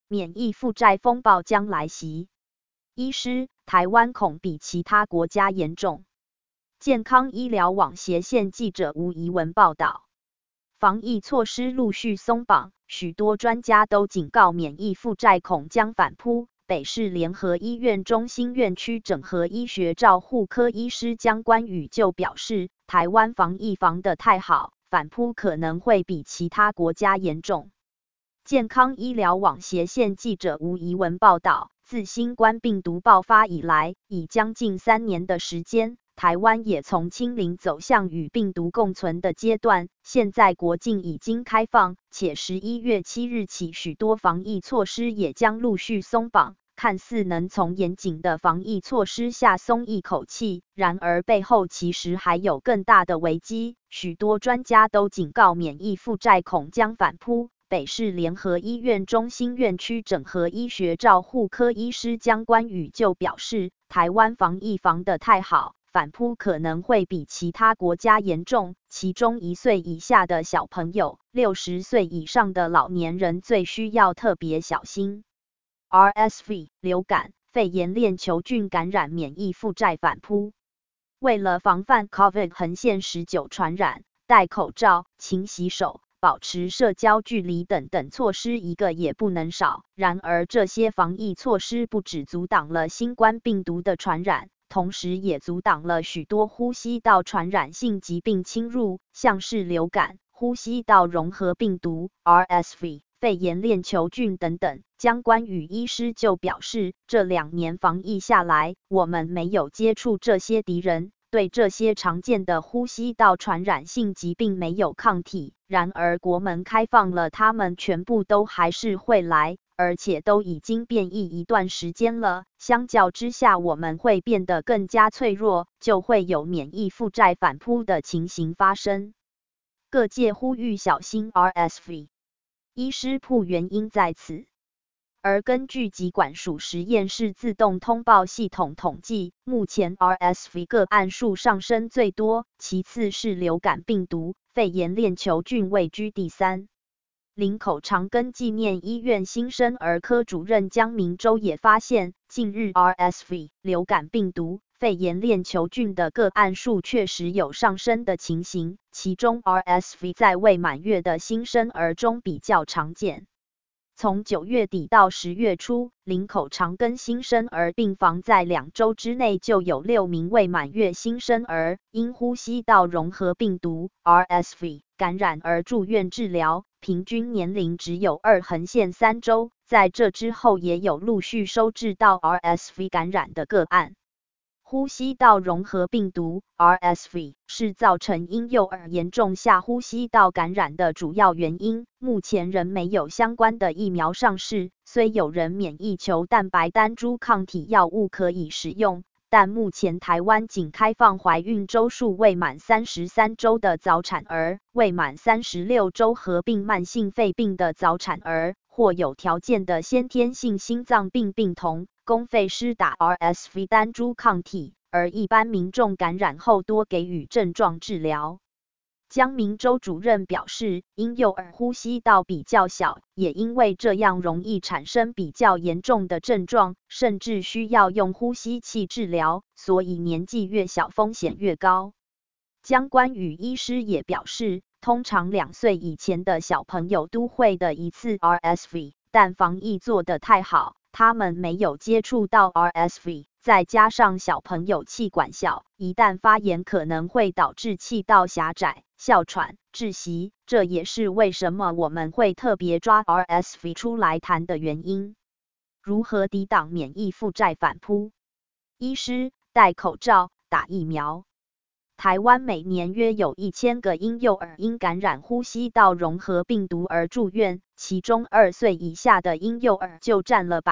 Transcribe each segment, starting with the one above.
免疫负债风暴将来袭。医师，台湾恐比其他国家严重。健康医疗网斜线记者吴怡文报道。防疫措施陆续松绑，许多专家都警告免疫负债恐将反扑。北市联合医院中心院区整合医学照护科医师江冠宇就表示，台湾防疫防得太好，反扑可能会比其他国家严重。健康医疗网斜线记者吴怡文报道，自新冠病毒爆发以来，已将近3年的时间，台湾也从清零走向与病毒共存的阶段，现在国境已经开放，且11月7日起许多防疫措施也将陆续松绑，看似能从严谨的防疫措施下松一口气，然而背后其实还有更大的危机，许多专家都警告免疫负债恐将反扑。北市联合医院中心院区整合医学照护科医师江冠宇就表示，台湾防疫防得太好，反扑可能会比其他国家严重，其中1岁以下的小朋友、60岁以上的老年人最需要特别小心。RSV、流感、肺炎链球菌感染免疫负债反扑。为了防范 COVID 横线19传染，戴口罩、勤洗手、保持社交距离等措施一个也不能少。然而这些防疫措施不只阻挡了新冠病毒的传染，同时也阻挡了许多呼吸道传染性疾病侵入，像是流感、呼吸道融合病毒、RSV、肺炎链球菌等等。江冠宇医师就表示，这2年防疫下来，我们没有接触这些敌人，对这些常见的呼吸道传染性疾病没有抗体，然而国门开放了，他们全部都还是会来，而且都已经变异一段时间了，相较之下我们会变得更加脆弱，就会有免疫负债反扑的情形发生。各界呼吁小心 RSV， 医师铺原因在此。而根据疾管署实验室自动通报系统统计，目前 RSV 个案数上升最多，其次是流感病毒，肺炎链球菌位居第3。林口长庚纪念医院新生儿科主任江明洲也发现，近日 RSV、流感病毒、肺炎链球菌的个案数确实有上升的情形，其中 RSV 在未满月的新生儿中比较常见。从9月底到10月初，林口长庚新生儿病房在2周之内就有6名未满月新生儿因呼吸道融合病毒 RSV 感染而住院治疗，平均年龄只有2-3周。在这之后也有陆续收治到 RSV 感染的个案。呼吸道融合病毒 RSV 是造成婴幼儿严重下呼吸道感染的主要原因，目前仍没有相关的疫苗上市，虽有人免疫球蛋白单株抗体药物可以使用，但目前台湾仅开放怀孕周数未满33周的早产儿、未满36周合并慢性肺病的早产儿，或有条件的先天性心脏病病童，公费施打 RSV 单株抗体，而一般民众感染后多给予症状治疗。江明洲主任表示，婴幼儿呼吸道比较小，也因为这样容易产生比较严重的症状，甚至需要用呼吸器治疗，所以年纪越小风险越高。江冠宇医师也表示，通常2岁以前的小朋友都会得一次 RSV， 但防疫做得太好，他们没有接触到 RSV， 再加上小朋友气管小，一旦发炎可能会导致气道狭窄、哮喘、窒息，这也是为什么我们会特别抓 RSV 出来谈的原因。如何抵挡免疫负债反扑？医师，戴口罩、打疫苗。台湾每年约有1000个婴幼儿因感染呼吸道融合病毒而住院，其中2岁以下的婴幼儿就占了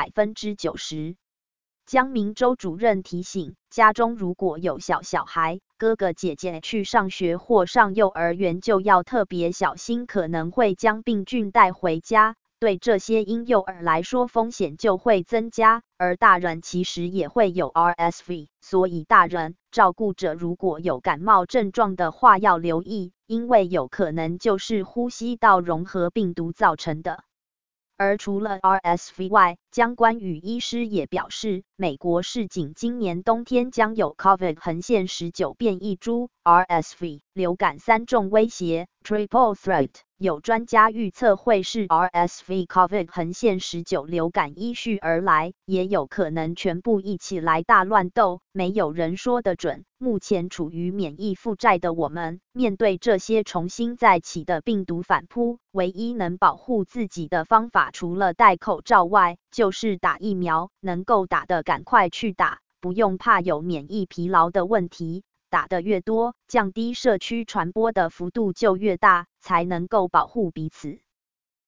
90%。江明洲主任提醒，家中如果有小孩、哥哥姐姐去上学或上幼儿园，就要特别小心，可能会将病菌带回家。对这些婴幼儿来说风险就会增加，而大人其实也会有 RSV， 所以大人、照顾者如果有感冒症状的话要留意，因为有可能就是呼吸道融合病毒造成的。 而除了 RSV 外，相关与医师也表示，美国市井今年冬天将有 COVID-19 变异株 RSV 流感三重威胁 Triple Threat。有专家预测会是 RSV COVID-19 流感依序而来，也有可能全部一起来大乱斗，没有人说得准。目前处于免疫负债的我们，面对这些重新再起的病毒反扑，唯一能保护自己的方法，除了戴口罩外，就是打疫苗，能够打的赶快去打，不用怕有免疫疲劳的问题。打得越多，降低社区传播的幅度就越大，才能够保护彼此。